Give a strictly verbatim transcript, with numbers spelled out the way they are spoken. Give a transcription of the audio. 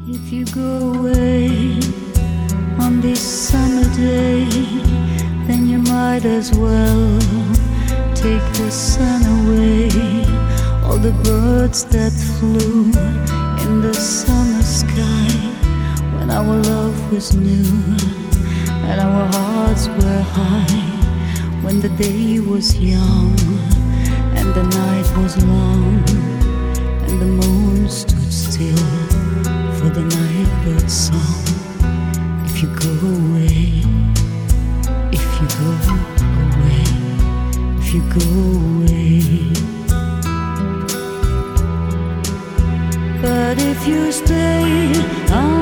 If you go away on this summer day, then you might as well take the sun away. All the birds that flew in the summer sky, when our love was new and our hearts were high, when the day was young and the night was long, and the moon stood still for the nightbird's song. If you go away, if you go away, if you go away. But if you stay,